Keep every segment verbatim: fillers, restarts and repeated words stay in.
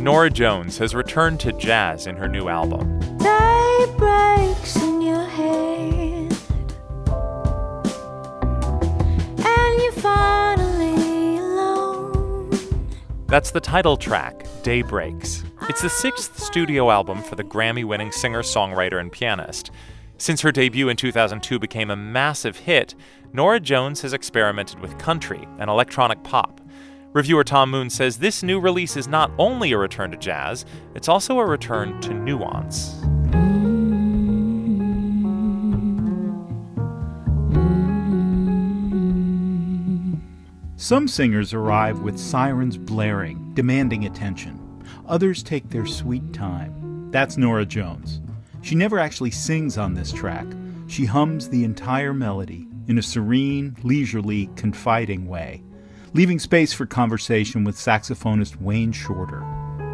Norah Jones has returned to jazz in her new album. Day breaks in your head, and you're finally alone. That's the title track, Day Breaks. It's the sixth studio album for the Grammy-winning singer, songwriter, and pianist. Since her debut in two thousand two became a massive hit, Norah Jones has experimented with country and electronic pop. Reviewer Tom Moon says this new release is not only a return to jazz, it's also a return to nuance. Some singers arrive with sirens blaring, demanding attention. Others take their sweet time. That's Norah Jones. She never actually sings on this track. She hums the entire melody in a serene, leisurely, confiding way, leaving space for conversation with saxophonist Wayne Shorter.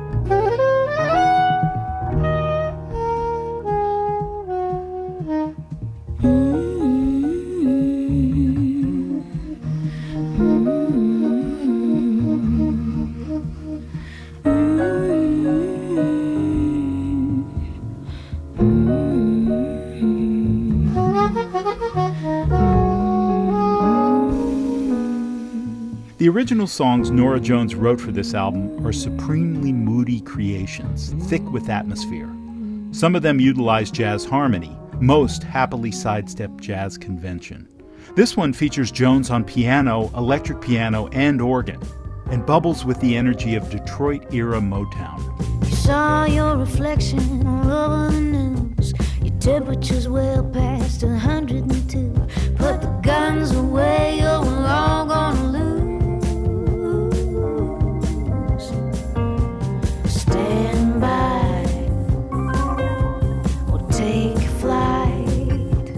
The original songs Norah Jones wrote for this album are supremely moody creations, thick with atmosphere. Some of them utilize jazz harmony, most happily sidestep jazz convention. This one features Jones on piano, electric piano, and organ, and bubbles with the energy of Detroit-era Motown. You saw your reflection all over the news. Your temperature's well past one hundred two. Put the guns away, or we're all gonna lose. Stand by or take flight.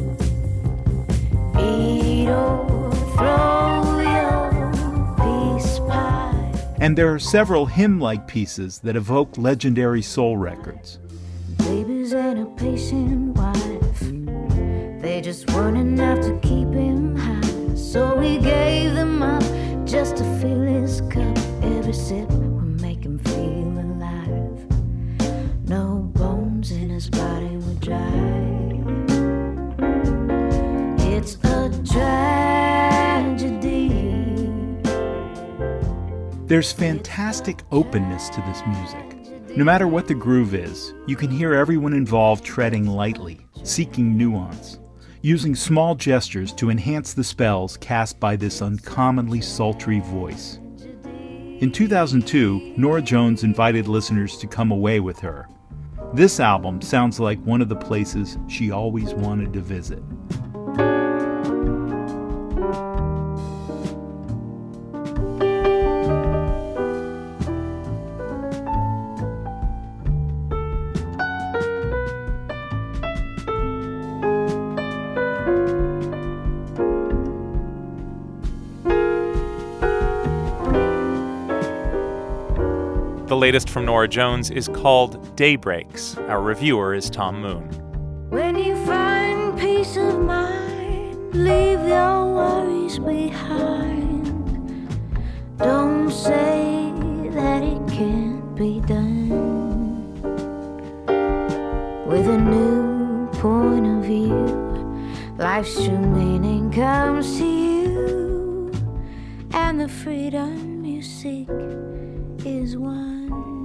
Eat or throw your peace pie. And there are several hymn-like pieces that evoke legendary soul records. Babies and a patient wife, they just weren't enough to keep him high. So we gave them up just to fill his cup. Every sip would make him feel alive. No bones in his body would dry. It's a tragedy. There's fantastic openness to this music. No matter what the groove is, you can hear everyone involved treading lightly, seeking nuance, using small gestures to enhance the spells cast by this uncommonly sultry voice. In two thousand two, Norah Jones invited listeners to come away with her. This album sounds like one of the places she always wanted to visit. The latest from Norah Jones is called Day Breaks. Our reviewer is Tom Moon. When you find peace of mind, leave your worries behind. Don't say that it can't be done. With a new point of view, life's true meaning comes to you, and the freedom you seek is one.